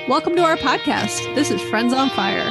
Welcome to our podcast. This is Friends on Fire.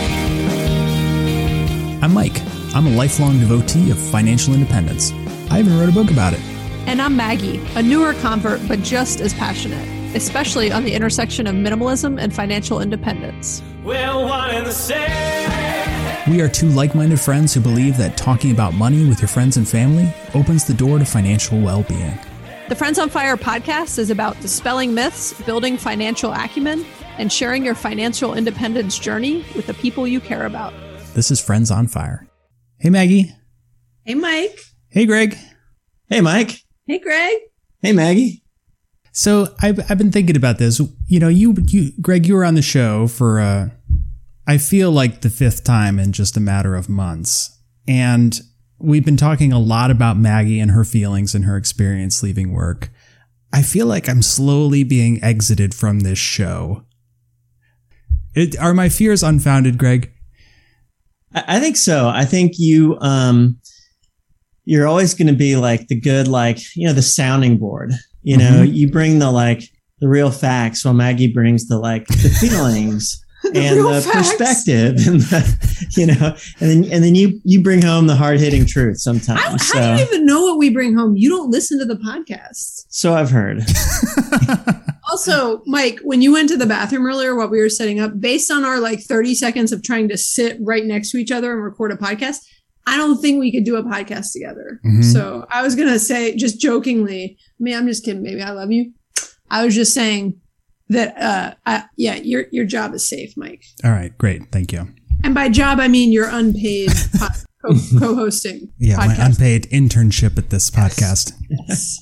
I'm Mike. I'm a lifelong devotee of financial independence. I even wrote a book about it. And I'm Maggie, a newer convert, but just as passionate, especially on the intersection of minimalism and financial independence. We're one and the same. We are two like-minded friends who believe that talking about money with your friends and family opens the door to financial well-being. The Friends on Fire podcast is about dispelling myths, building financial acumen, and sharing your financial independence journey with the people you care about. This is Friends on Fire. Hey, Maggie. Hey, Mike. Hey, Greg. Hey, Mike. Hey, Greg. Hey, Maggie. So I've been thinking about this. You know, Greg, you were on the show for, I feel like the fifth time in just a matter of months. And we've been talking a lot about Maggie and her feelings and her experience leaving work. I feel like I'm slowly being exited from this show. Are my fears unfounded, Greg? I think so. I think you're always going to be like the good, the sounding board. You know, you bring the real facts while Maggie brings the feelings and the perspective and and then you bring home the hard hitting truth sometimes. How do you even know what we bring home? You don't listen to the podcast. So I've heard. Also, Mike, when you went to the bathroom earlier while we were setting up, based on our 30 seconds of trying to sit right next to each other and record a podcast, I don't think we could do a podcast together. Mm-hmm. So I was going to say, just jokingly, I'm just kidding, baby. I love you. I was just saying that, your job is safe, Mike. All right, great. Thank you. And by job, I mean your unpaid co-hosting. Yeah, podcast. My unpaid internship at this podcast. Yes.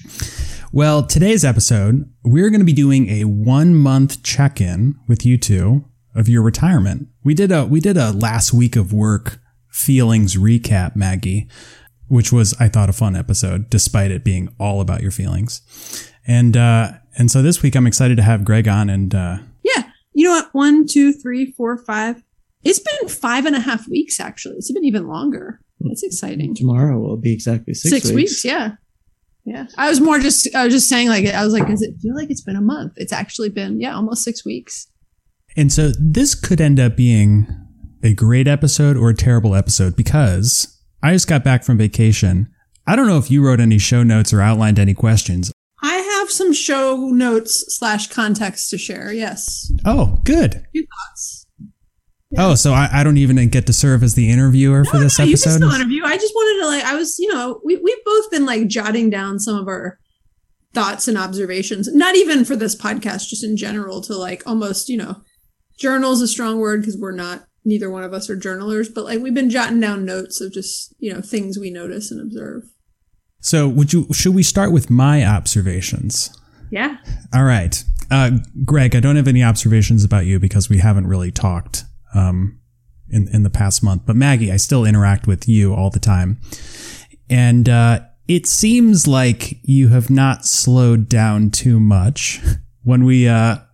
Well, today's episode, we're going to be doing a 1-month check-in with you two of your retirement. We did a last week of work feelings recap, Maggie, which was, I thought, a fun episode, despite it being all about your feelings. And so this week I'm excited to have Greg on and, yeah, you know what? 1, 2, 3, 4, 5. It's been 5.5 weeks, actually. It's been even longer. It's exciting. Tomorrow will be exactly 6 weeks. Yeah. Yeah. I was just saying does it feel like it's been a month? It's actually been, almost 6 weeks. And so this could end up being a great episode or a terrible episode because I just got back from vacation. I don't know if you wrote any show notes or outlined any questions. I have some show notes / context to share. Yes. Oh, good. Few thoughts. Yeah. Oh, so I don't even get to serve as the interviewer for this episode? You can still interview. I just wanted to we've both been jotting down some of our thoughts and observations, not even for this podcast, just in general to almost, journal's a strong word because neither one of us are journalers, but we've been jotting down notes of just, things we notice and observe. So should we start with my observations? Yeah. All right. Greg, I don't have any observations about you because we haven't really talked in the past month. But Maggie, I still interact with you all the time. And it seems like you have not slowed down too much. When we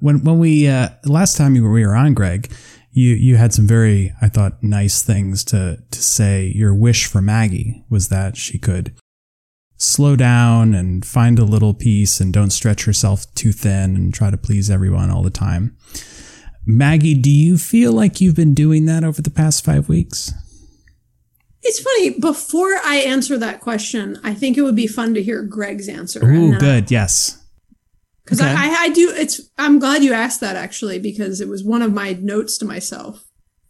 last time we were on, Greg, you had some very, I thought, nice things to say. Your wish for Maggie was that she could slow down and find a little peace and don't stretch herself too thin and try to please everyone all the time. Maggie, do you feel like you've been doing that over the past 5 weeks? It's funny. Before I answer that question, I think it would be fun to hear Greg's answer. Ooh, good. Yes. Because okay. I do. I'm glad you asked that, actually, because it was one of my notes to myself.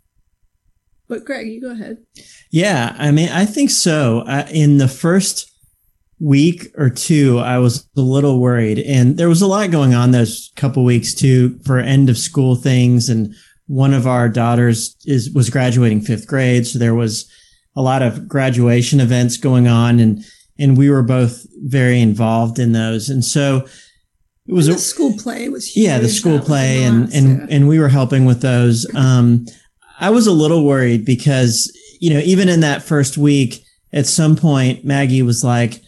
But Greg, you go ahead. Yeah, I think so. In the first week or two, I was a little worried, and there was a lot going on those couple weeks too for end of school things. And one of our daughters was graduating 5th grade, so there was a lot of graduation events going on, and we were both very involved in those. And so it was the school play was huge. Yeah, the school play, and we were helping with those. I was a little worried because even in that first week, at some point, Maggie was like,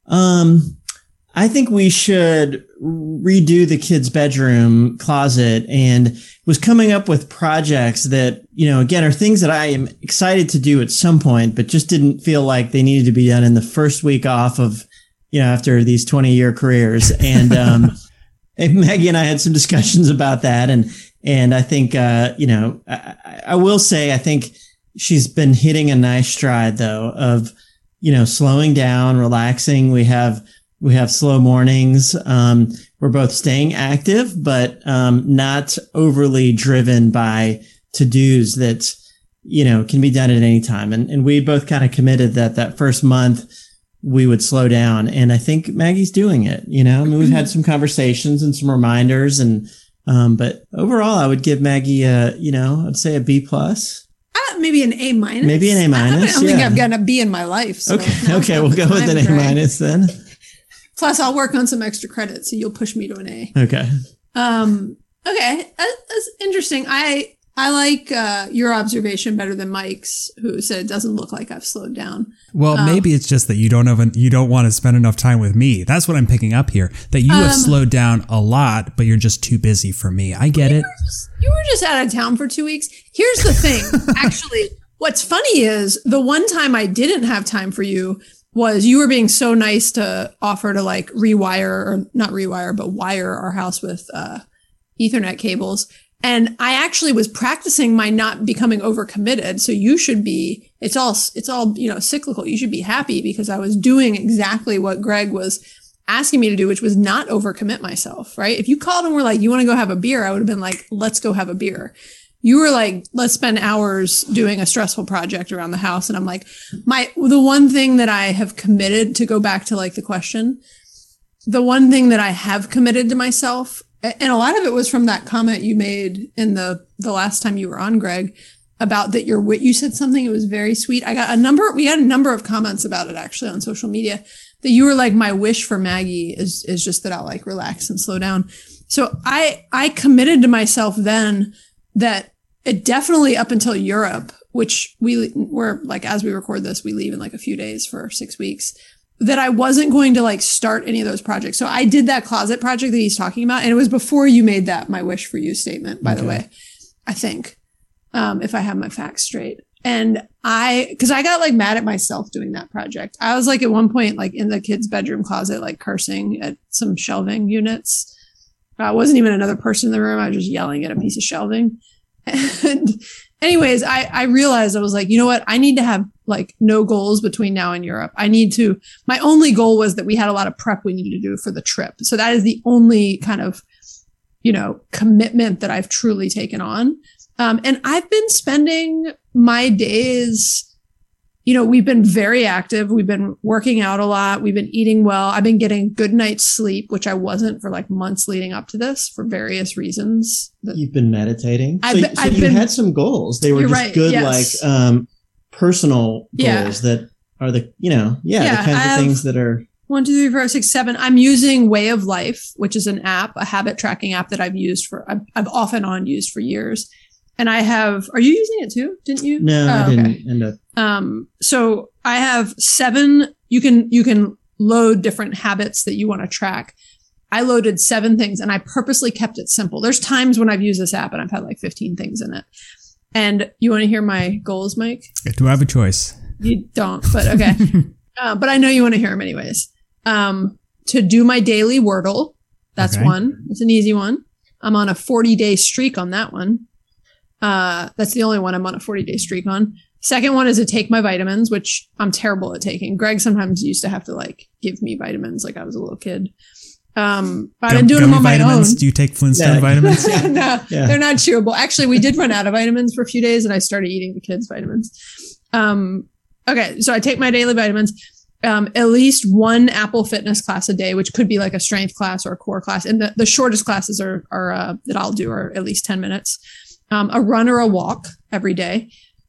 I think we should redo the kids' bedroom closet, and was coming up with projects that, again, are things that I am excited to do at some point, but just didn't feel like they needed to be done in the first week off of, after these 20-year careers. And, And Maggie and I had some discussions about that. And I think, I will say, I think she's been hitting a nice stride though of, slowing down, relaxing. We have slow mornings. We're both staying active, but, not overly driven by to-dos that, can be done at any time. And we both kind of committed that first month we would slow down. And I think Maggie's doing it, we've had some conversations and some reminders but overall I would give Maggie I'd say a B+. Maybe an A-. Maybe an A-. I don't think I've gotten a B in my life. So Okay. We'll go with an A- then. Plus I'll work on some extra credits, so you'll push me to an A. Okay. Okay. That's interesting. I like your observation better than Mike's, who said it doesn't look like I've slowed down. Well, maybe it's just that you don't want to spend enough time with me. That's what I'm picking up here. That you have slowed down a lot, but you're just too busy for me. I get it. You were just out of town for 2 weeks. Here's the thing. Actually, what's funny is the one time I didn't have time for you was you were being so nice to offer to like wire our house with Ethernet cables. And I actually was practicing my not becoming overcommitted. So you should be, it's all, cyclical. You should be happy because I was doing exactly what Greg was asking me to do, which was not overcommit myself, right? If you called and were like, you want to go have a beer? I would have been like, let's go have a beer. You were like, let's spend hours doing a stressful project around the house. And I'm like, the one thing that I have committed, to go back to like the question, the one thing that I have committed to myself, and a lot of it was from that comment you made in the last time you were on, Greg, about that you said something, it was very sweet. We had a number of comments about it actually on social media, that you were like, my wish for Maggie is just that I'll like relax and slow down. So I committed to myself then that it definitely up until Europe, which we're like, as we record this, we leave in like a few days for 6 weeks, that I wasn't going to like start any of those projects. So I did that closet project that he's talking about. And it was before you made that my wish for you statement, by the way, I think, if I have my facts straight. And cause I got like mad at myself doing that project. I was like at one point, like in the kids' bedroom closet, like cursing at some shelving units. I wasn't even another person in the room. I was just yelling at a piece of shelving. And anyways, I realized I was like, you know what? I need to have like no goals between now and Europe. My only goal was that we had a lot of prep we needed to do for the trip. So that is the only kind of, commitment that I've truly taken on. And I've been spending my days, we've been very active. We've been working out a lot. We've been eating well. I've been getting good night's sleep, which I wasn't for like months leading up to this for various reasons. You've been meditating. So you had some goals. They were just good, yes. Like personal goals that are the kinds of things that are 1, 2, 3, 4, 5, 6, 7. I'm using Way of Life, which is an app, a habit tracking app that I've off and on used for years. And are you using it too? Didn't you? No, I didn't end up. So I have 7, you can load different habits that you want to track. I loaded 7 things and I purposely kept it simple. There's times when I've used this app and I've had like 15 things in it. And you want to hear my goals, Mike? Do I have a choice? You don't, but okay. But I know you want to hear them anyways. To do my daily Wordle. That's one. It's an easy one. I'm on a 40-day streak on that one. That's the only one I'm on a 40-day streak on. Second one is to take my vitamins, which I'm terrible at taking. Greg sometimes used to have to like give me vitamins like I was a little kid. But I've been doing them on my own. Do you take Flintstone vitamins? No, they're not chewable. Actually, we did run out of vitamins for a few days and I started eating the kids' vitamins. Okay. So I take my daily vitamins, at least one Apple Fitness class a day, which could be like a strength class or a core class. And the shortest classes are that I'll do are at least 10 minutes. A run or a walk every day,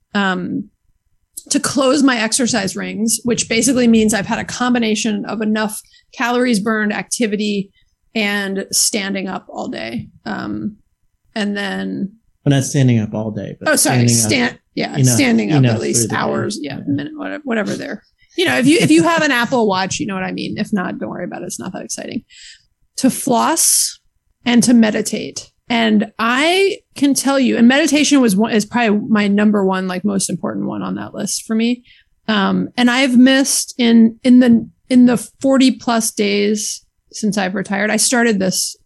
to close my exercise rings, which basically means I've had a combination of enough calories burned, activity, and standing up all day. And then, but not standing up all day. But standing up at least hours, minute, whatever there. If you have an Apple Watch, you know what I mean. If not, don't worry about it. It's not that exciting. To floss and to meditate. And I can tell you, and meditation is probably my number one, like most important one on that list for me. And I've missed in the 40 plus days since I've retired. I started this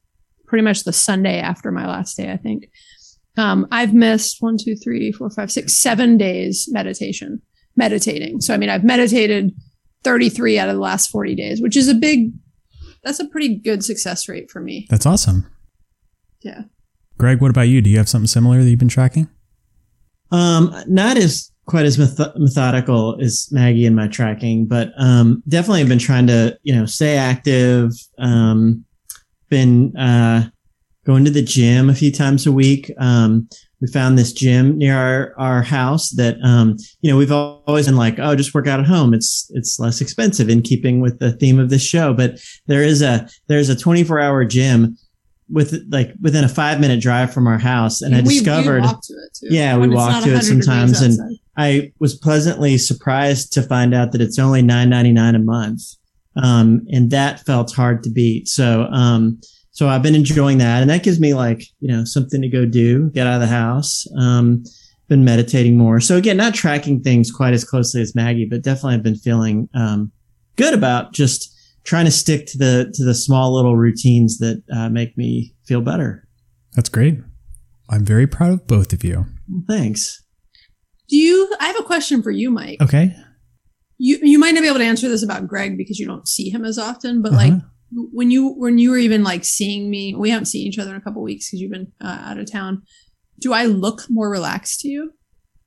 pretty much the Sunday after my last day, I think. I've missed 7 days meditating. So, I mean, I've meditated 33 out of the last 40 days, which is that's a pretty good success rate for me. That's awesome. Yeah. Greg, what about you? Do you have something similar that you've been tracking? Not as quite as methodical as Maggie in my tracking, but definitely have been trying to, stay active. Been going to the gym a few times a week. We found this gym near our house that, we've always been like, oh, just work out at home. It's less expensive, in keeping with the theme of this show. But there's a 24-hour gym within a 5-minute drive from our house. And I discovered, walk to it too. Yeah, we walk to it sometimes. And I was pleasantly surprised to find out that it's only $9.99 a month. And that felt hard to beat. So I've been enjoying that, and that gives me something to go do, get out of the house. Been meditating more. So again, not tracking things quite as closely as Maggie, but definitely I've been feeling, good about just trying to stick to the small little routines that, make me feel better. That's great. I'm very proud of both of you. Thanks. I have a question for you, Mike. Okay. You might not be able to answer this about Greg because you don't see him as often, but when you were even seeing me, we haven't seen each other in a couple of weeks because you've been out of town. Do I look more relaxed to you?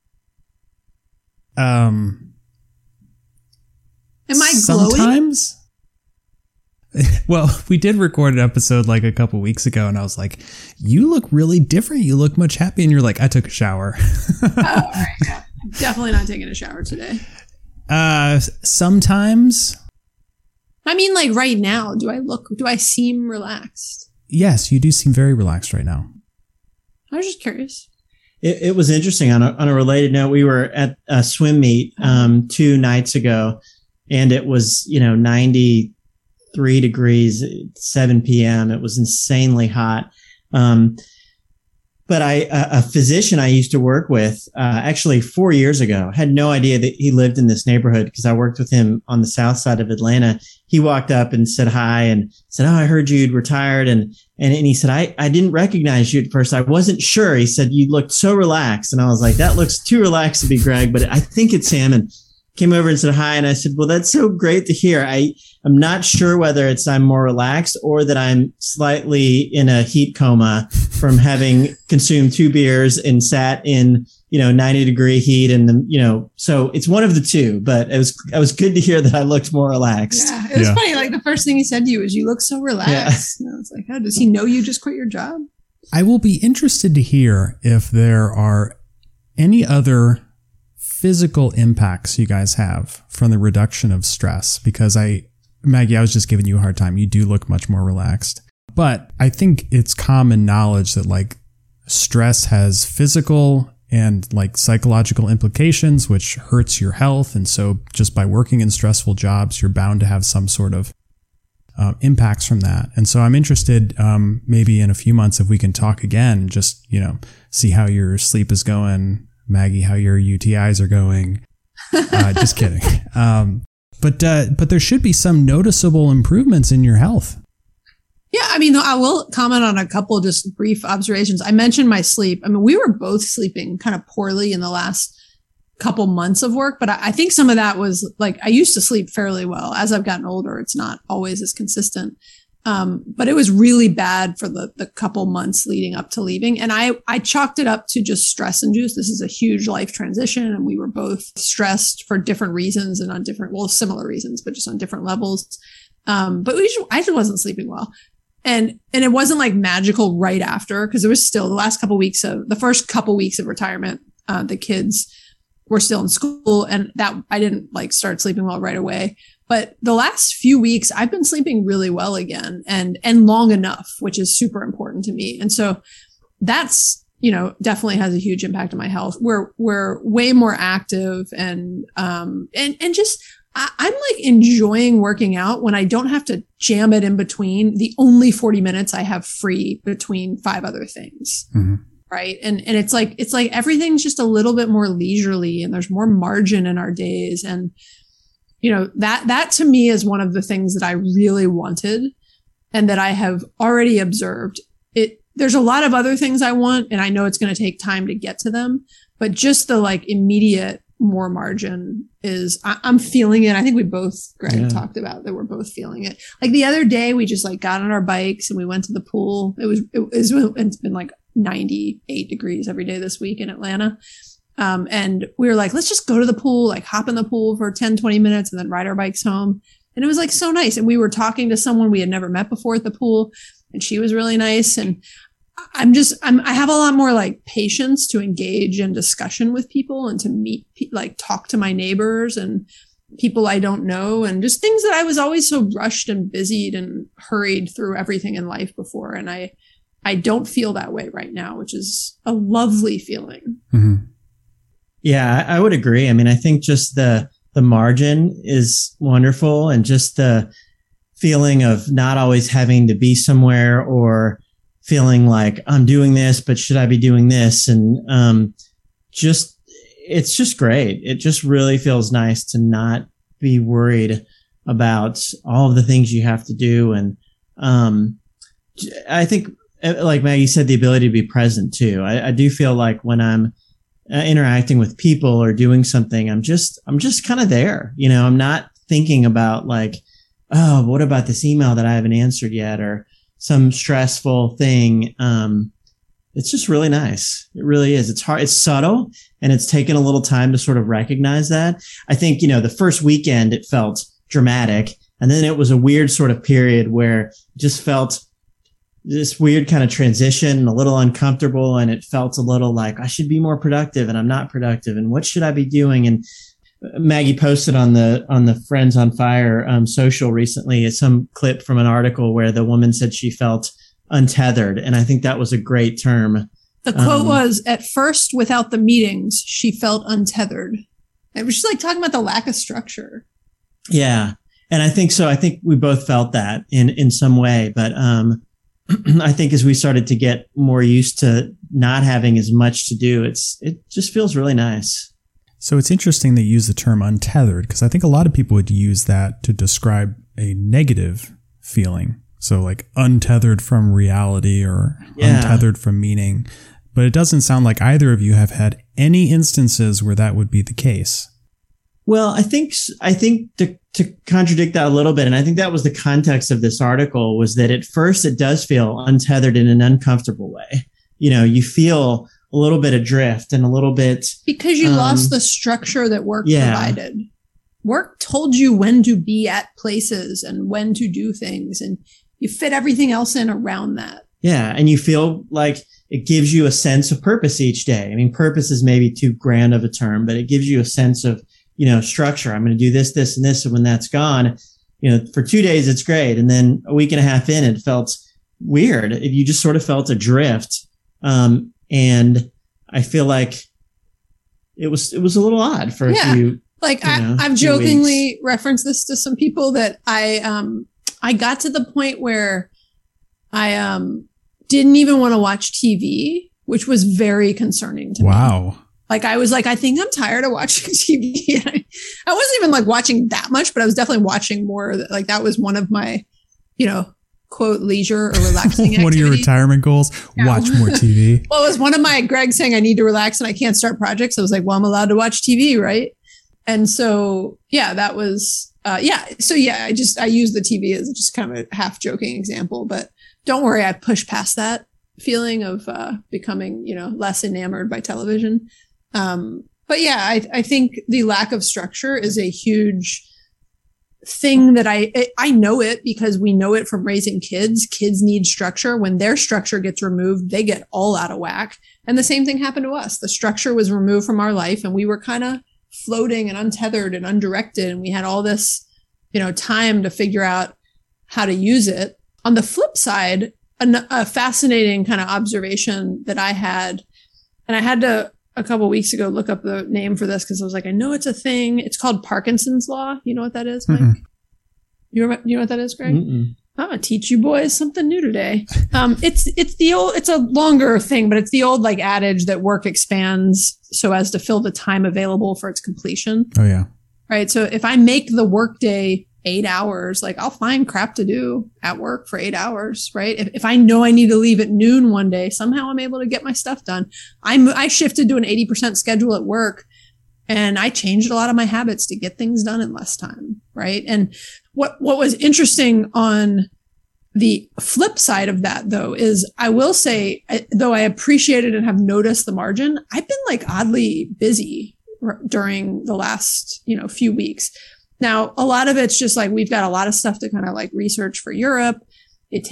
Am I glowing? Sometimes. Well, we did record an episode a couple of weeks ago, and I was like, you look really different. You look much happy. And you're like, I took a shower. Oh, all right. Yeah. I'm definitely not taking a shower today. Sometimes. I mean, right now, do I seem relaxed? Yes, you do seem very relaxed right now. I was just curious. It was interesting. On a related note, we were at a swim meet 2 nights ago, and it was 93 degrees at 7 p.m. It was insanely hot. But a physician I used to work with, actually 4 years ago, had no idea that he lived in this neighborhood because I worked with him on the south side of Atlanta. He walked up and said hi and said, "Oh, I heard you'd retired." And he said, I didn't recognize you at first. I wasn't sure. He said, "You looked so relaxed." And I was like, that looks too relaxed to be Greg, but I think it's him. And came over and said hi. And I said, well, that's so great to hear. I'm not sure whether it's I'm more relaxed or that I'm slightly in a heat coma from having consumed 2 beers and sat in, 90-degree heat. And, so it's one of the two, but it was good to hear that I looked more relaxed. Yeah, it was funny. The first thing he said to you was, "You look so relaxed." Yeah. And I was like, "Oh, does he know you just quit your job?" I will be interested to hear if there are any other physical impacts you guys have from the reduction of stress, because Maggie, I was just giving you a hard time. You do look much more relaxed, but I think it's common knowledge that stress has physical and psychological implications, which hurts your health. And so just by working in stressful jobs, you're bound to have some sort of impacts from that. And so I'm interested, maybe in a few months, if we can talk again and just, see how your sleep is going. Maggie, how your UTIs are going. Just kidding. But there should be some noticeable improvements in your health. Yeah, I mean, I will comment on a couple just brief observations. I mentioned my sleep. I mean, we were both sleeping kind of poorly in the last couple months of work, but I think some of that was I used to sleep fairly well. As I've gotten older, it's not always as consistent. But it was really bad for the couple months leading up to leaving. And I chalked it up to just stress induced. This is a huge life transition. And we were both stressed for different reasons and on similar reasons, but just on different levels. But I just wasn't sleeping well. And it wasn't magical right after, because it was still the first couple weeks of retirement, the kids were still in school, and that I didn't start sleeping well right away. But the last few weeks, I've been sleeping really well again and long enough, which is super important to me. And so that's, definitely has a huge impact on my health. We're way more active and just, I'm enjoying working out when I don't have to jam it in between the only 40 minutes I have free between 5 other things. Mm-hmm. Right. And it's everything's just a little bit more leisurely, and there's more margin in our days. And, that to me is one of the things that I really wanted and that I have already observed there's a lot of other things I want, and I know it's going to take time to get to them, but just the like immediate more margin is I'm feeling it. I think we both, Greg, talked about that. We're both feeling it. Like the other day, we just like got on our bikes and we went to the pool. It's been like 98 degrees every day this week in Atlanta. And we were like, let's just go to the pool, like hop in the pool for 10, 20 minutes and then ride our bikes home. And it was like so nice. And we were talking to someone we had never met before at the pool, and she was really nice. And I have a lot more like patience to engage in discussion with people and to meet, like talk to my neighbors and people I don't know, and just things that I was always so rushed and busied and hurried through everything in life before. And I don't feel that way right now, which is a lovely feeling. Mm-hmm. Yeah, I would agree. I mean, I think just the margin is wonderful, and just the feeling of not always having to be somewhere or feeling like I'm doing this, but should I be doing this? And it's just great. It just really feels nice to not be worried about all of the things you have to do. And I think, like Maggie said, the ability to be present too. I do feel like when I'm interacting with people or doing something, I'm just kind of there. You know, I'm not thinking about like, oh, what about this email that I haven't answered yet, or some stressful thing. It's just really nice. It really is. It's hard. It's subtle, and it's taken a little time to sort of recognize that. I think, you know, the first weekend it felt dramatic, and then it was a weird sort of period where it just felt this weird kind of transition, a little uncomfortable, and it felt a little like I should be more productive and I'm not productive, and what should I be doing? And Maggie posted on the Friends on Fire social recently some clip from an article where the woman said she felt untethered, and I think that was a great term. The quote was, "At first, without the meetings, she felt untethered." It was just like talking about the lack of structure. Yeah, and I think so. I think we both felt that in some way, but I think as we started to get more used to not having as much to do, it just feels really nice. So it's interesting that you use the term untethered, because I think a lot of people would use that to describe a negative feeling. So like untethered from reality or untethered from meaning. But it doesn't sound like either of you have had any instances where that would be the case. Well, I think to contradict that a little bit, and I think that was the context of this article, was that at first it does feel untethered in an uncomfortable way. You know, you feel a little bit adrift and a little bit, because you lost the structure that work provided. Work told you when to be at places and when to do things, and you fit everything else in around that. Yeah. And you feel like it gives you a sense of purpose each day. I mean, purpose is maybe too grand of a term, but it gives you a sense of, you know, structure. I'm going to do this, this, and this. And when that's gone, you know, for 2 days, it's great. And then a week and a half in, it felt weird. You just sort of felt adrift. And I feel like it was a little odd for a few. Like I've jokingly referenced this to some people that I got to the point where I didn't even want to watch TV, which was very concerning to me. Wow. Like I was like, I think I'm tired of watching TV. I wasn't even like watching that much, but I was definitely watching more. Like that was one of my, you know, quote, leisure or relaxing activity. One of your retirement goals? Yeah. Watch more TV. Well, it was one of my, Greg saying I need to relax and I can't start projects. I was like, well, I'm allowed to watch TV, right? And so, yeah, that was, So yeah, I used the TV as just kind of a half joking example, but don't worry. I pushed past that feeling of becoming, you know, less enamored by television. But yeah, I think the lack of structure is a huge thing that I know it because we know it from raising kids. Kids need structure. When their structure gets removed, they get all out of whack. And the same thing happened to us. The structure was removed from our life and we were kind of floating and untethered and undirected. And we had all this, you know, time to figure out how to use it. On the flip side, a fascinating kind of observation that I had, and I had to a couple of weeks ago look up the name for this because I was like, I know it's a thing. It's called Parkinson's Law. You know what that is, Mike? Mm-mm. You know what that is, Greg? Mm-mm. I'm gonna teach you boys something new today. It's a longer thing, but it's the old like adage that work expands so as to fill the time available for its completion. Oh yeah. Right. So if I make the workday 8 hours. Like I'll find crap to do at work for 8 hours, right? If I know I need to leave at noon one day, somehow I'm able to get my stuff done. I shifted to an 80% schedule at work, and I changed a lot of my habits to get things done in less time, right? And what was interesting on the flip side of that, though, is I will say, though I appreciated and have noticed the margin, I've been like oddly busy during the last, few weeks. Now, a lot of it's just like we've got a lot of stuff to kind of like research for Europe. It's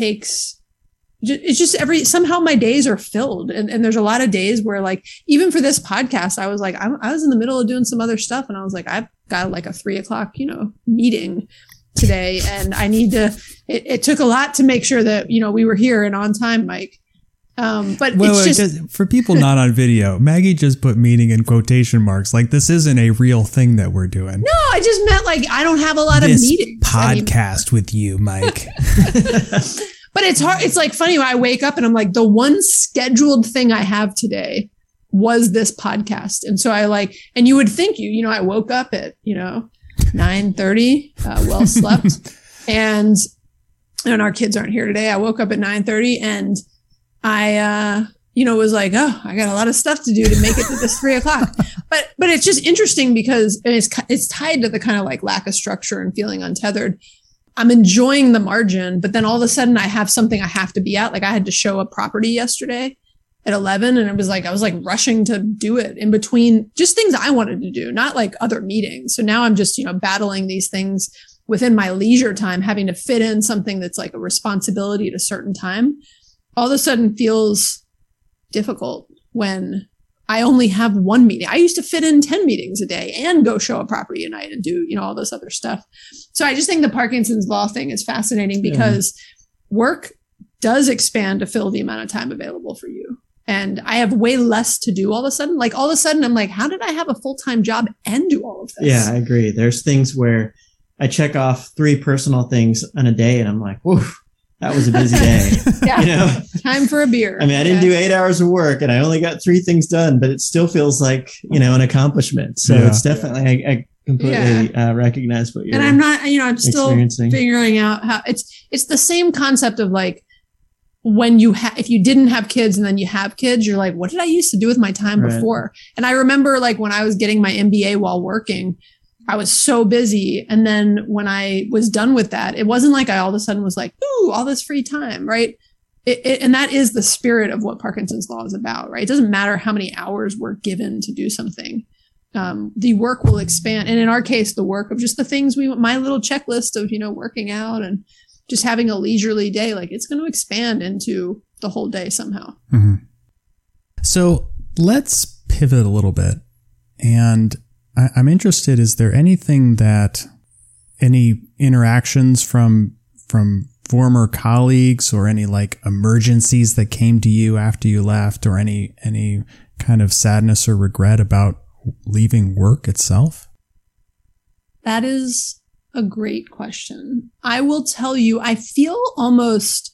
just somehow my days are filled. And there's a lot of days where like, even for this podcast, I was like, I was in the middle of doing some other stuff. And I was like, I've got like a 3:00, meeting today. And I need to, it took a lot to make sure that, we were here and on time, Mike. But it's just for people not on video, Maggie just put meeting in quotation marks. Like this isn't a real thing that we're doing. No, I just meant like, I don't have a lot of meetings. Podcast with you, Mike. But it's hard. It's like funny when I wake up and I'm like, the one scheduled thing I have today was this podcast. And so and you would think I woke up at, 9:30, well slept. And our kids aren't here today. I woke up at 9:30 and I, was like, oh, I got a lot of stuff to do to make it to this 3:00. But it's just interesting because it's tied to the kind of like lack of structure and feeling untethered. I'm enjoying the margin, but then all of a sudden I have something I have to be at. Like I had to show a property yesterday at 11 and I was like rushing to do it in between just things I wanted to do, not like other meetings. So now I'm just, battling these things within my leisure time, having to fit in something that's like a responsibility at a certain time. All of a sudden feels difficult when I only have one meeting. I used to fit in 10 meetings a day and go show a property at night and do, all this other stuff. So I just think the Parkinson's law thing is fascinating because work does expand to fill the amount of time available for you. And I have way less to do all of a sudden. Like all of a sudden I'm like, how did I have a full-time job and do all of this? Yeah, I agree. There's things where I check off 3 personal things in a day and I'm like, whoa, that was a busy day. Yeah. Time for a beer. I mean, I didn't do 8 hours of work and I only got 3 things done, but it still feels like, an accomplishment. So it's definitely, I completely recognize what you're And I'm not, I'm still figuring out how it's the same concept of like, when if you didn't have kids and then you have kids, you're like, what did I used to do with my time before? And I remember like when I was getting my MBA while working, I was so busy. And then when I was done with that, it wasn't like I all of a sudden was like, ooh, all this free time, right? And that is the spirit of what Parkinson's law is about, right? It doesn't matter how many hours we're given to do something. The work will expand. And in our case, the work of just the things my little checklist of, working out and just having a leisurely day, like it's going to expand into the whole day somehow. Mm-hmm. So let's pivot a little bit. And I'm interested, is there anything any interactions from former colleagues or any like emergencies that came to you after you left or any kind of sadness or regret about leaving work itself? That is a great question. I will tell you, I feel almost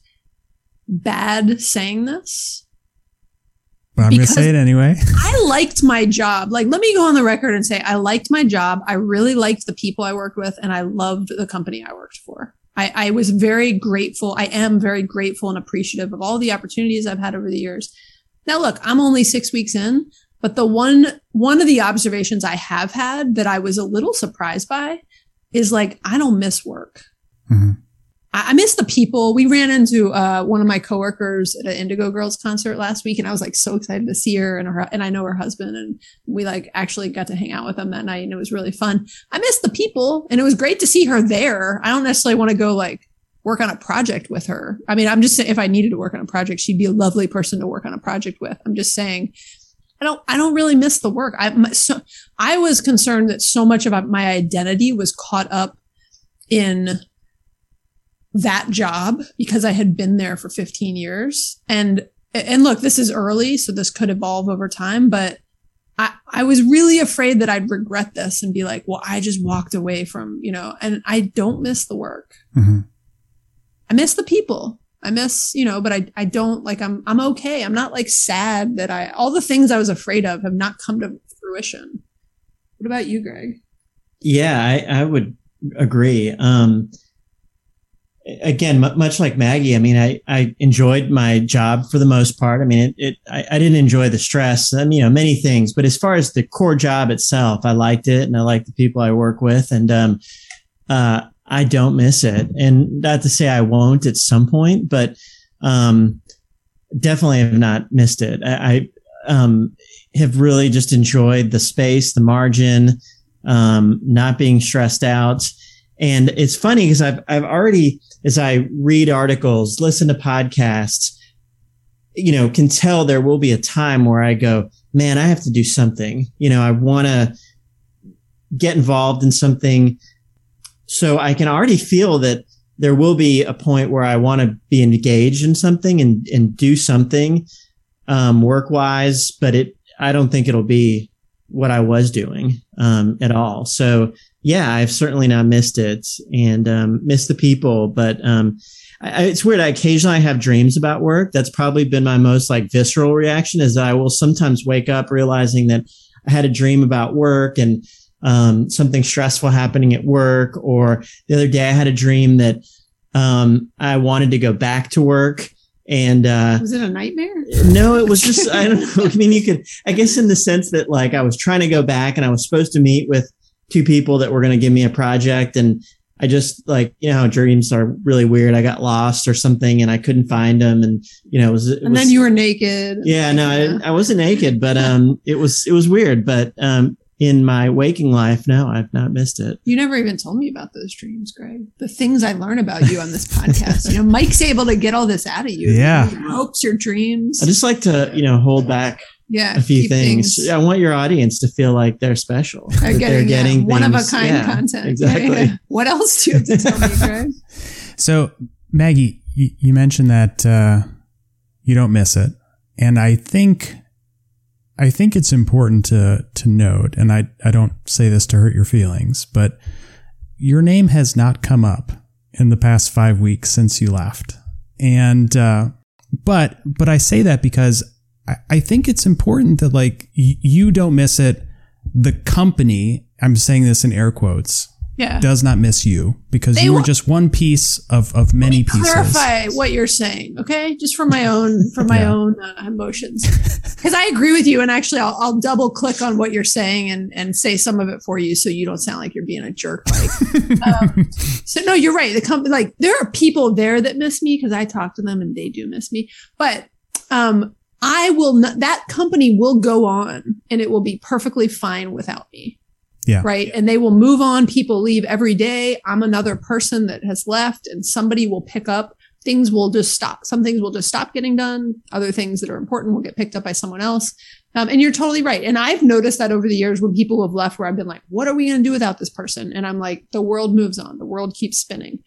bad saying this. But I'm going to say it anyway. I liked my job. Like, let me go on the record and say I liked my job. I really liked the people I worked with and I loved the company I worked for. I was very grateful. I am very grateful and appreciative of all the opportunities I've had over the years. Now, look, I'm only 6 weeks in, but the one of the observations I have had that I was a little surprised by is like, I don't miss work. Mm-hmm. I miss the people. We ran into one of my coworkers at an Indigo Girls concert last week, and I was like so excited to see her and I know her husband, and we like actually got to hang out with them that night, and it was really fun. I miss the people, and it was great to see her there. I don't necessarily want to go like work on a project with her. I mean, I'm just saying if I needed to work on a project, she'd be a lovely person to work on a project with. I'm just saying, I don't really miss the work. I was concerned that so much of my identity was caught up in that job because I had been there for 15 years. And look, this is early, so this could evolve over time, but I was really afraid that I'd regret this and be like, well, I just walked away from, and I don't miss the work. Mm-hmm. I miss the people. I miss, but I don't like, I'm okay. I'm not like sad that all the things I was afraid of have not come to fruition. What about you, Greg? Yeah, I would agree. Again, much like Maggie, I mean, I enjoyed my job for the most part. I mean, I didn't enjoy the stress, many things, but as far as the core job itself, I liked it and I liked the people I work with, and I don't miss it. And not to say I won't at some point, but definitely have not missed it. I have really just enjoyed the space, the margin, not being stressed out. And it's funny because I've already, as I read articles, listen to podcasts, can tell there will be a time where I go, man, I have to do something. I want to get involved in something. So I can already feel that there will be a point where I want to be engaged in something and do something work wise, but I don't think it'll be what I was doing at all. So yeah, I've certainly not missed it and missed the people, but it's weird. I occasionally have dreams about work. That's probably been my most visceral reaction, is that I will sometimes wake up realizing that I had a dream about work and something stressful happening at work. Or the other day I had a dream that I wanted to go back to work. And was it a nightmare? No, it was just, I don't know. I mean, I guess in the sense that I was trying to go back and I was supposed to meet with 2 people that were going to give me a project. And I just how dreams are really weird. I got lost or something and I couldn't find them. And, then you were naked. Yeah, no, I wasn't naked, but it was weird. But in my waking life, no, I've not missed it. You never even told me about those dreams, Greg. The things I learn about you on this podcast. Mike's able to get all this out of you. Yeah. Your hopes, your dreams. I just like to, hold back a few things. I want your audience to feel like they're special. They're getting one of a kind content. Exactly. Yeah. What else do you have to tell me, Greg? So Maggie, you mentioned that you don't miss it. And I think it's important to note, and I don't say this to hurt your feelings, but your name has not come up in the past 5 weeks since you left. And, but I say that because I think it's important that you don't miss it. The company, I'm saying this in air quotes, does not miss you because you were just one piece of many pieces. Clarify what you're saying, okay? Just for my own emotions, because I agree with you, and actually, I'll double click on what you're saying and say some of it for you, so you don't sound like you're being a jerk. So no, you're right. The company, there are people there that miss me because I talk to them and they do miss me, but I will not. That company will go on, and it will be perfectly fine without me. Yeah. Right. And they will move on. People leave every day. I'm another person that has left, and somebody will pick up. Things will just stop. Some things will just stop getting done. Other things that are important will get picked up by someone else. And you're totally right. And I've noticed that over the years when people have left, where I've been like, what are we going to do without this person? And I'm like, the world moves on. The world keeps spinning.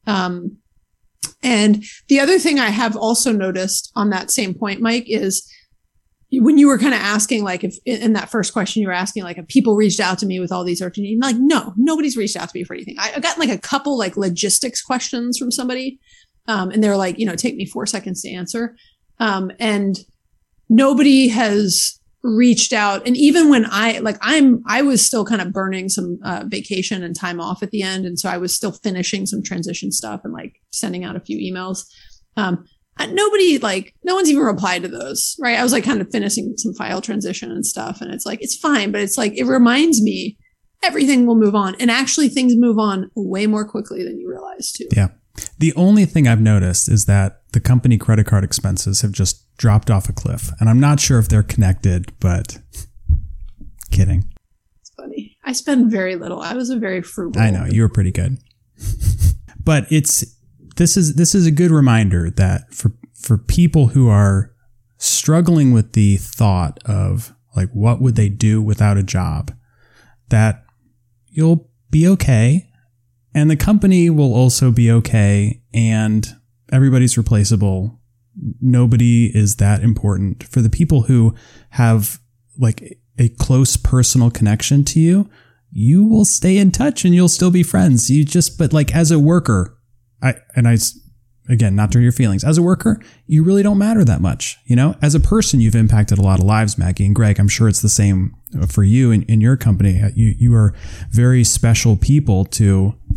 And the other thing I have also noticed on that same point, Mike, is when you were kind of asking, if in that first question, you were asking, if people reached out to me with all these urgent needs, no, nobody's reached out to me for anything. I got a couple logistics questions from somebody. And they're like, take me 4 seconds to answer. And nobody has reached out. And even when I was still kind of burning some vacation and time off at the end. And so I was still finishing some transition stuff and sending out a few emails. Nobody, no one's even replied to those, right? I was kind of finishing some file transition and stuff. And it's it's fine, but it's it reminds me everything will move on. And actually things move on way more quickly than you realize too. Yeah. The only thing I've noticed is that the company credit card expenses have just dropped off a cliff. And I'm not sure if they're connected, but kidding. It's funny. I spend very little. I was a very frugal. I know, you were pretty good. But this is a good reminder that for people who are struggling with the thought of what would they do without a job, that you'll be okay, and the company will also be okay, and everybody's replaceable. Nobody is that important. For the people who have a close personal connection to you, you will stay in touch and you'll still be friends. But as a worker, again, not to hurt your feelings, as a worker, you really don't matter that much. As a person, you've impacted a lot of lives, Maggie and Greg. I'm sure it's the same for you in your company. You are very special people to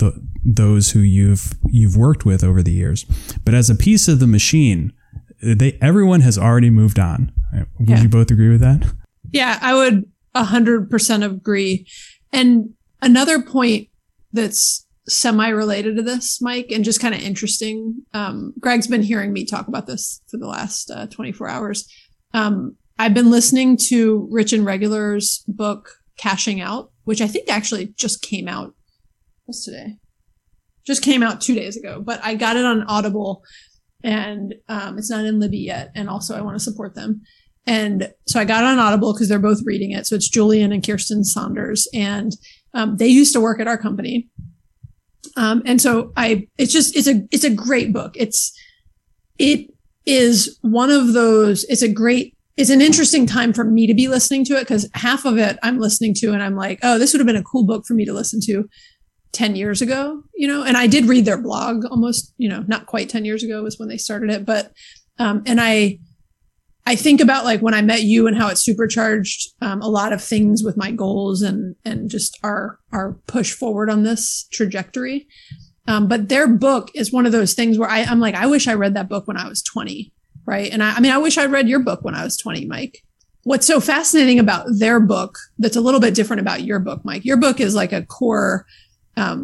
those who you've worked with over the years. But as a piece of the machine, everyone has already moved on. Would you both agree with that? Yeah, I would 100% agree. And another point that's semi-related to this, Mike, and just kind of interesting. Greg's been hearing me talk about this for the last 24 hours. I've been listening to Rich and Regular's book, Cashing Out, which I think actually just came out. What's today? Just came out 2 days ago, but I got it on Audible, and it's not in Libby yet. And also I want to support them. And so I got it on Audible because they're both reading it. So it's Julian and Kirsten Saunders, and they used to work at our company. And so it's a great book. It is one of those, it's an interesting time for me to be listening to it, because half of it I'm listening to and I'm like, oh, this would have been a cool book for me to listen to 10 years ago, and I did read their blog almost, not quite 10 years ago was when they started it. But, and I think about like when I met you and how it supercharged a lot of things with my goals and just our push forward on this trajectory. But their book is one of those things where I'm like, I wish I read that book when I was 20. Right. And I wish I'd read your book when I was 20, Mike. What's so fascinating about their book that's a little bit different about your book, Mike? Your book is like a core, how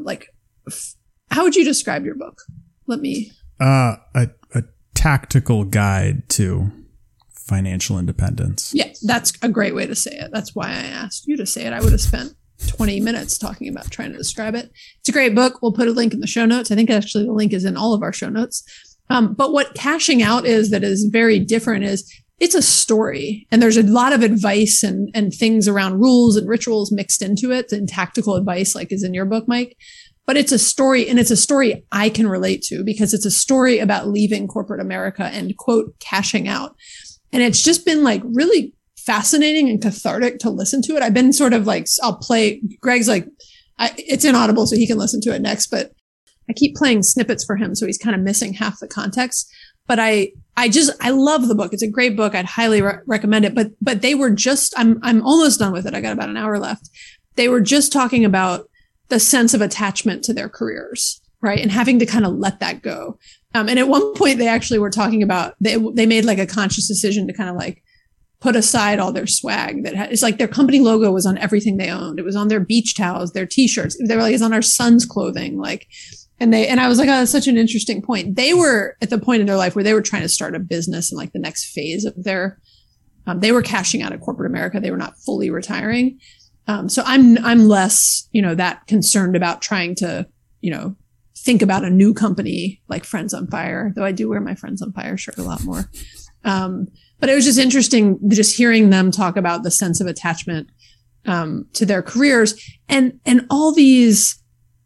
would you describe your book? Let me. A tactical guide to financial independence. Yeah, that's a great way to say it. That's why I asked you to say it. I would have spent 20 minutes talking about trying to describe it. It's a great book. We'll put a link in the show notes. I think actually the link is in all of our show notes. But what Cashing Out is that is very different is it's a story, and there's a lot of advice and things around rules and rituals mixed into it, and tactical advice like is in your book, Mike. But it's a story, and it's a story I can relate to because it's a story about leaving corporate America and, quote, cashing out. And it's just been like really fascinating and cathartic to listen to it. I've been sort of like, I'll play, Greg's like, it's in Audible so he can listen to it next, but I keep playing snippets for him. So he's kind of missing half the context, but I love the book. It's a great book. I'd highly recommend it, but they were just, I'm almost done with it. I got about an hour left. They were just talking about the sense of attachment to their careers, right? And having to kind of let that go. And at one point they actually were talking about, they made like a conscious decision to kind of like put aside all their swag it's like their company logo was on everything they owned. It was on their beach towels, their t-shirts. They were like, it's on our son's clothing. Like, and I was like, oh, that's such an interesting point. They were at the point in their life where they were trying to start a business in like the next phase of their, they were cashing out of corporate America. They were not fully retiring. So I'm less, that concerned about trying to, think about a new company like Friends on Fire, though I do wear my Friends on Fire shirt a lot more. But it was just interesting just hearing them talk about the sense of attachment, to their careers and all these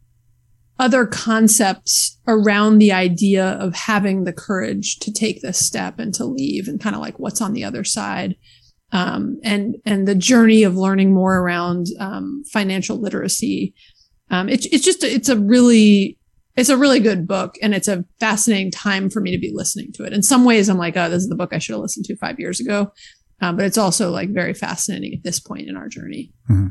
other concepts around the idea of having the courage to take this step and to leave and kind of like what's on the other side. And the journey of learning more around, financial literacy. It's a really good book, and it's a fascinating time for me to be listening to it. In some ways I'm like, oh, this is the book I should have listened to 5 years ago. But it's also like very fascinating at this point in our journey. Mm-hmm.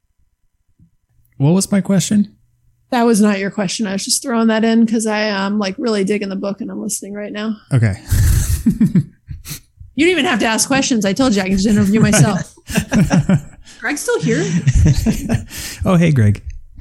What was my question? That was not your question. I was just throwing that in because I am like really digging the book and I'm listening right now. Okay. You don't even have to ask questions. I told you I can just interview myself. Greg's still here? Oh, hey, Greg.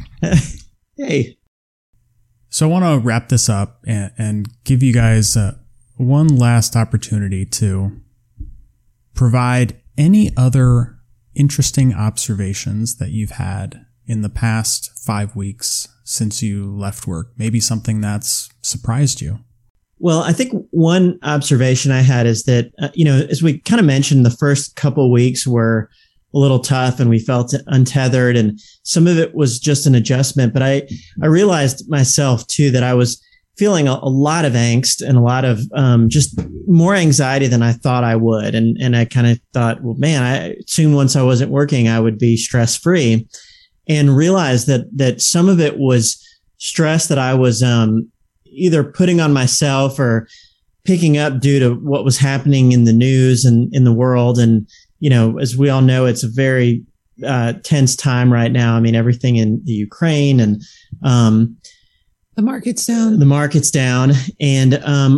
Hey. So I want to wrap this up and give you guys one last opportunity to provide any other interesting observations that you've had in the past 5 weeks since you left work. Maybe something that's surprised you. Well, I think one observation I had is that, as we kind of mentioned, the first couple of weeks were a little tough and we felt untethered, and some of it was just an adjustment. But I realized myself too that I was feeling a lot of angst and a lot of just more anxiety than I thought I would. And I kind of thought, well, man, soon once I wasn't working, I would be stress free, and realized that some of it was stress that I was either putting on myself or picking up due to what was happening in the news and in the world. And, as we all know, it's a very tense time right now. I mean, everything in the Ukraine and the market's down. The market's down. And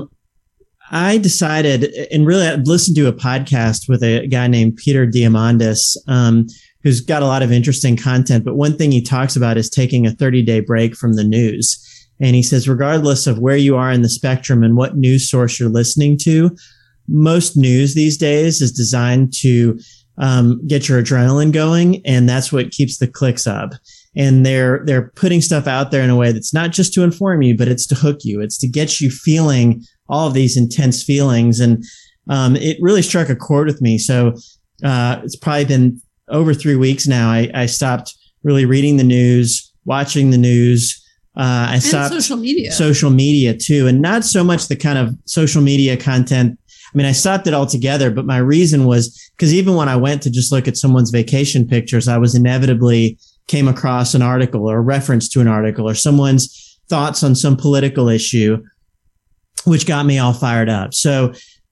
I decided, and really I listened to a podcast with a guy named Peter Diamandis, who's got a lot of interesting content. But one thing he talks about is taking a 30-day break from the news. And he says, regardless of where you are in the spectrum and what news source you're listening to, most news these days is designed to get your adrenaline going. And that's what keeps the clicks up. And they're putting stuff out there in a way that's not just to inform you, but it's to hook you. It's to get you feeling all of these intense feelings. And it really struck a chord with me. So it's probably been over 3 weeks now. I stopped really reading the news, watching the news. I stopped social media too. And not so much the kind of social media content. I mean, I stopped it altogether, but my reason was because even when I went to just look at someone's vacation pictures, I was inevitably came across an article or a reference to an article or someone's thoughts on some political issue, which got me all fired up. So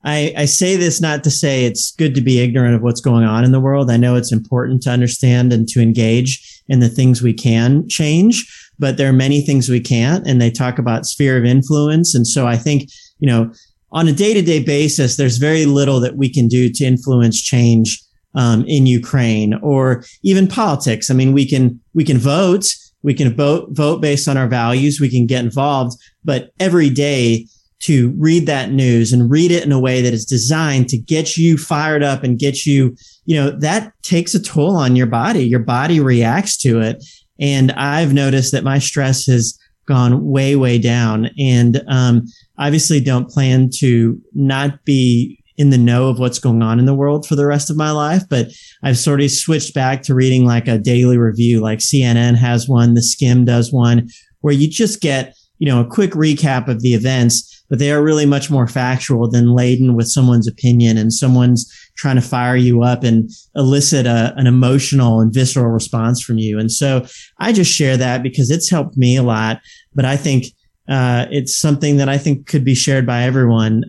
I say this not to say it's good to be ignorant of what's going on in the world. I know it's important to understand and to engage in the things we can change, but there are many things we can't. And they talk about sphere of influence. And so I think, on a day-to-day basis, there's very little that we can do to influence change in Ukraine or even politics. I mean, we can vote. We can vote based on our values. We can get involved, but every day to read that news and read it in a way that is designed to get you fired up and get you, that takes a toll on your body. Your body reacts to it. And I've noticed that my stress has gone way, way down. And obviously don't plan to not be in the know of what's going on in the world for the rest of my life. But I've sort of switched back to reading like a daily review, like CNN has one, The Skim does one, where you just get, a quick recap of the events, but they are really much more factual than laden with someone's opinion and someone's trying to fire you up and elicit an emotional and visceral response from you. And so I just share that because it's helped me a lot, but I think it's something that I think could be shared by everyone.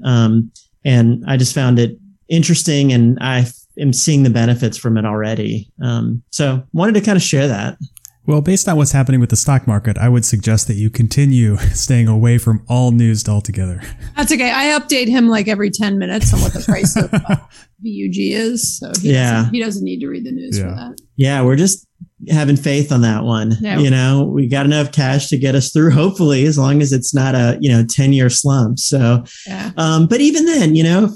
And I just found it interesting and I am seeing the benefits from it already. So wanted to kind of share that. Well, based on what's happening with the stock market, I would suggest that you continue staying away from all news altogether. That's okay. I update him like every 10 minutes on what the price of VUG is. So he doesn't need to read the news for that. Yeah, we're just having faith on that one. Yeah. We got enough cash to get us through, hopefully, as long as it's not a 10-year slump. So, but even then,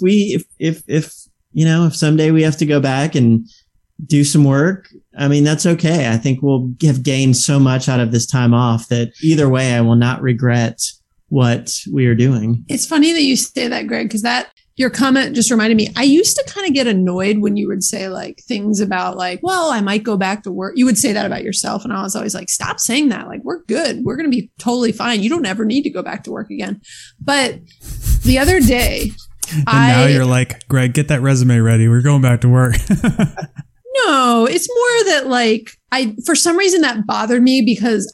if someday we have to go back and do some work, I mean, that's okay. I think we'll have gained so much out of this time off that either way, I will not regret what we are doing. It's funny that you say that, Greg, because your comment just reminded me. I used to kind of get annoyed when you would say like things about like, well, I might go back to work. You would say that about yourself. And I was always like, stop saying that. Like, we're good. We're going to be totally fine. You don't ever need to go back to work again. But the other day, now you're like, Greg, get that resume ready. We're going back to work. No, it's more that like for some reason that bothered me because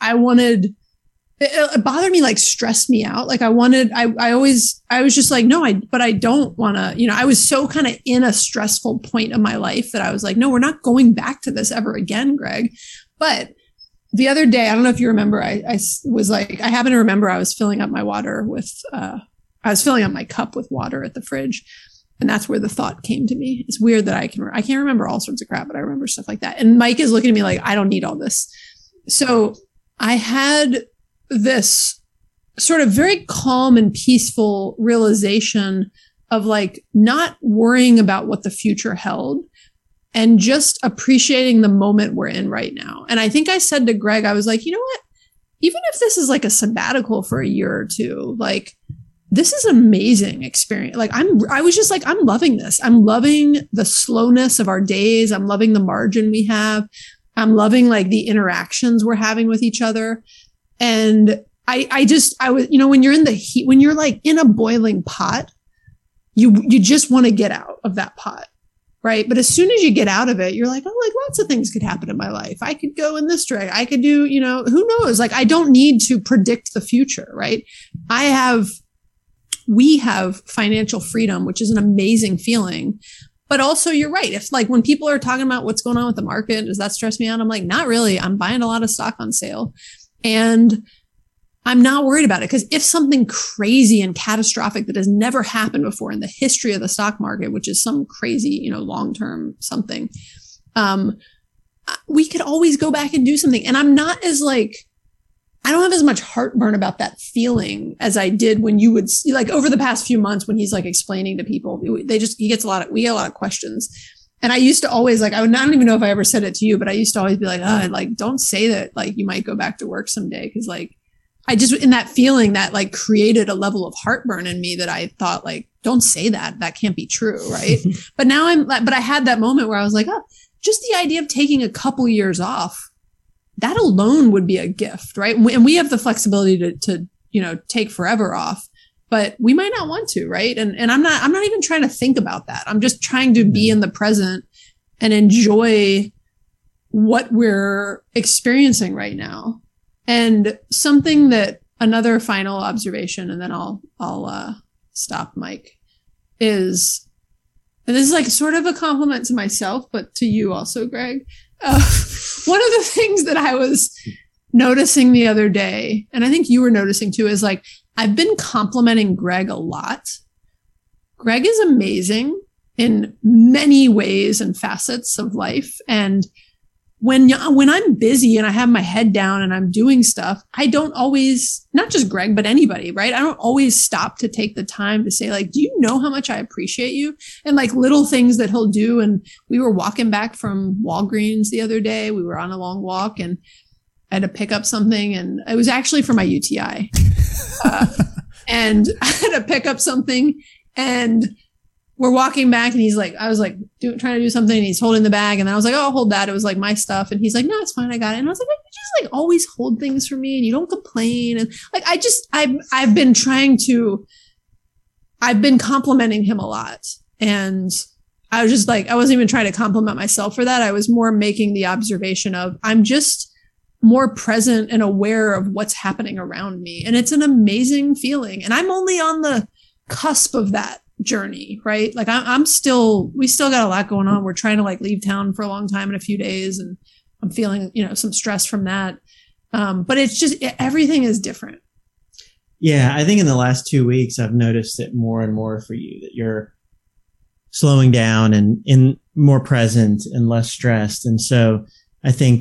it bothered me, like stressed me out. Like I was just like, no, but I don't want to, I was so kind of in a stressful point of my life that I was like, no, we're not going back to this ever again, Greg. But the other day, I don't know if you remember, I was like, I happen to remember I was filling up my water with, I was filling up my cup with water at the fridge. And that's where the thought came to me. It's weird that I can't remember all sorts of crap, but I remember stuff like that. And Mike is looking at me like, I don't need all this. So I had this sort of very calm and peaceful realization of like not worrying about what the future held and just appreciating the moment we're in right now. And I think I said to Greg, I was like, you know what? Even if this is like a sabbatical for a year or two, like, this is an amazing experience. Like I was just like, I'm loving this. I'm loving the slowness of our days. I'm loving the margin we have. I'm loving like the interactions we're having with each other. And I was, when you're in the heat, when you're like in a boiling pot, you just want to get out of that pot. Right. But as soon as you get out of it, you're like, oh, like lots of things could happen in my life. I could go in this direction. I could do, who knows? Like, I don't need to predict the future. Right. We have financial freedom, which is an amazing feeling. But also you're right. If like when people are talking about what's going on with the market, does that stress me out? I'm like, not really. I'm buying a lot of stock on sale and I'm not worried about it. Because if something crazy and catastrophic that has never happened before in the history of the stock market, which is some crazy, long-term something, we could always go back and do something. And I'm not as like, I don't have as much heartburn about that feeling as I did when you would see, like over the past few months when he's like explaining to people, we get a lot of questions. And I used to always like, I don't even know if I ever said it to you, but I used to always be like, don't say that, like you might go back to work someday. Cause like, I just, in that feeling that like created a level of heartburn in me that I thought like, don't say that. That can't be true. Right. But now but I had that moment where I was like, oh, just the idea of taking a couple years off, that alone would be a gift, right? And we have the flexibility to take forever off, but we might not want to, right? And I'm not even trying to think about that. I'm just trying to be in the present and enjoy what we're experiencing right now. And something that another final observation, and then I'll stop, Mike, is, and this is like sort of a compliment to myself, but to you also, Greg. One of the things that I was noticing the other day, and I think you were noticing too, is like, I've been complimenting Greg a lot. Greg is amazing in many ways and facets of life. And when I'm busy and I have my head down and I'm doing stuff, I don't always, not just Greg, but anybody, right? I don't always stop to take the time to say like, do you know how much I appreciate you? And like little things that he'll do. And we were walking back from Walgreens the other day. We were on a long walk and I had to pick up something, and it was actually for my UTI. And I had to pick up something, and we're walking back, and he's like, I was like trying to do something, and he's holding the bag, and I was like, oh, I'll hold that. It was like my stuff. And he's like, no, it's fine. I got it. And I was like, you just like always hold things for me and you don't complain. And like, I've been complimenting him a lot. And I was just like, I wasn't even trying to compliment myself for that. I was more making the observation of, I'm just more present and aware of what's happening around me. And it's an amazing feeling. And I'm only on the cusp of that journey, right? Like we still got a lot going on. We're trying to like leave town for a long time in a few days, and I'm feeling, some stress from that. But it's just, everything is different. Yeah. I think in the last 2 weeks, I've noticed it more and more for you, that you're slowing down and more present and less stressed. And so I think,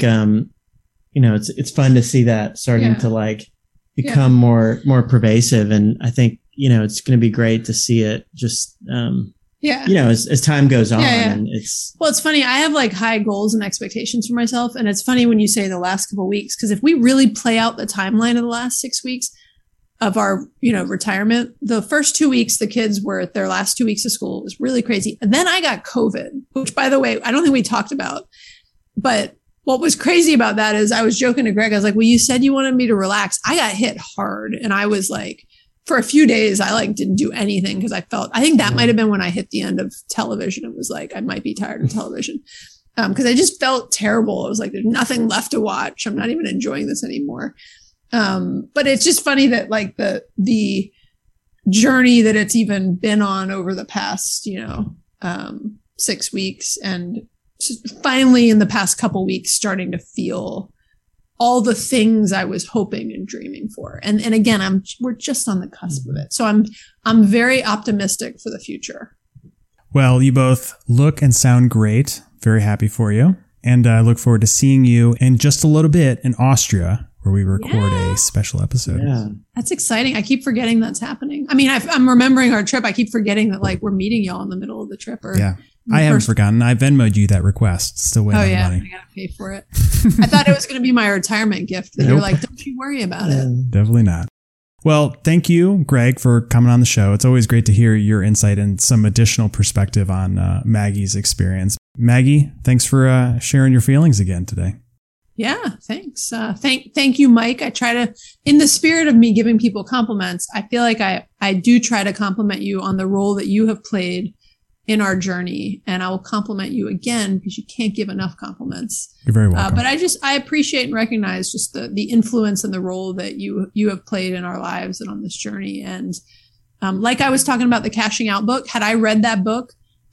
it's fun to see that starting to like become more pervasive. And I think, it's going to be great to see it just, as time goes on. And it's funny. I have like high goals and expectations for myself. And it's funny when you say the last couple of weeks, because if we really play out the timeline of the last 6 weeks of our, retirement, the first 2 weeks, the kids were at their last 2 weeks of school. It was really crazy. And then I got COVID, which by the way, I don't think we talked about, but what was crazy about that is I was joking to Greg. I was like, well, you said you wanted me to relax. I got hit hard. And I was like, for a few days, I like didn't do anything because I think that might have been when I hit the end of television. It was like, I might be tired of television. Cause I just felt terrible. I was like, there's nothing left to watch. I'm not even enjoying this anymore. But it's just funny that like the journey that it's even been on over the past, 6 weeks, and finally in the past couple weeks starting to feel all the things I was hoping and dreaming for. And again, we're just on the cusp of it. So I'm very optimistic for the future. Well, you both look and sound great. Very happy for you. And I look forward to seeing you in just a little bit in Austria, where we record a special episode. Yeah. That's exciting. I keep forgetting that's happening. I mean, I'm remembering our trip. I keep forgetting that like we're meeting y'all in the middle of the trip. I haven't forgotten. I Venmo'd you that request. Still waiting on the money. I gotta pay for it. I thought it was going to be my retirement gift. That You're like, don't you worry about it. Definitely not. Well, thank you, Greg, for coming on the show. It's always great to hear your insight and some additional perspective on Maggie's experience. Maggie, thanks for sharing your feelings again today. Yeah, thanks. Thank you, Mike. I try to, in the spirit of me giving people compliments, I feel like I do try to compliment you on the role that you have played in our journey. And I will compliment you again because you can't give enough compliments. You're very welcome. But I appreciate and recognize just the influence and the role that you have played in our lives and on this journey. And like I was talking about the Cashing Out book, had I read that book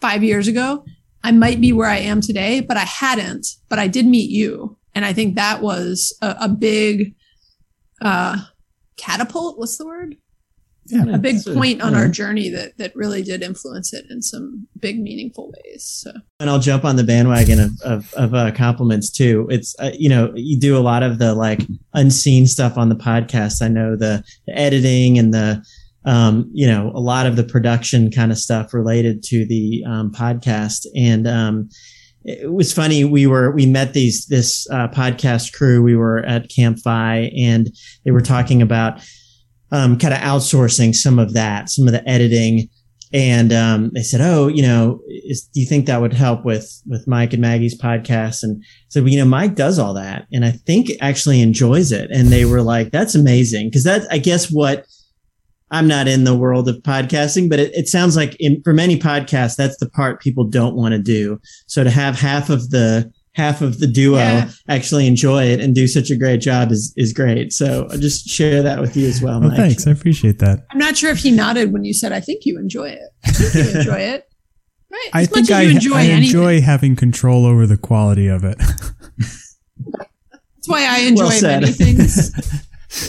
5 years ago, I might be where I am today, but I hadn't, but I did meet you. And I think that was a big catapult. What's the word? Yeah. A big point on our journey that really did influence it in some big, meaningful ways. So, and I'll jump on the bandwagon of compliments too. It's you do a lot of the like unseen stuff on the podcast. I know the editing and the a lot of the production kind of stuff related to the podcast. And it was funny. We met this podcast crew. We were at Camp Fi, and they were talking about kind of outsourcing some of the editing. And they said, do you think that would help with Mike and Maggie's podcast? And so, Mike does all that, and I think actually enjoys it. And they were like, that's amazing. Because that's, I guess, what I'm not in the world of podcasting, but it sounds like for many podcasts, that's the part people don't want to do. So to have half of the duo actually enjoy it and do such a great job is great. So I'll just share that with you as well, Mike. Thanks. I appreciate that. I'm not sure if he nodded when you said, I think you enjoy it. I think you enjoy it. Right. I think I enjoy having control over the quality of it. That's why I enjoy many things.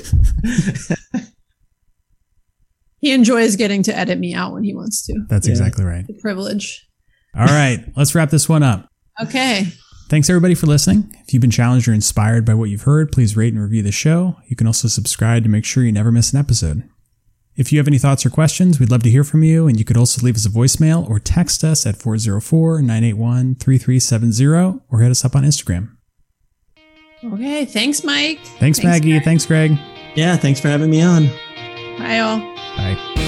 He enjoys getting to edit me out when he wants to. That's exactly right. The privilege. All right. Let's wrap this one up. Okay. Thanks, everybody, for listening. If you've been challenged or inspired by what you've heard, please rate and review the show. You can also subscribe to make sure you never miss an episode. If you have any thoughts or questions, we'd love to hear from you, and you could also leave us a voicemail or text us at 404-981-3370 or hit us up on Instagram. Okay. Thanks, Mike. Thanks Maggie. Greg. Thanks, Greg. Yeah, thanks for having me on. Bye, all. Bye.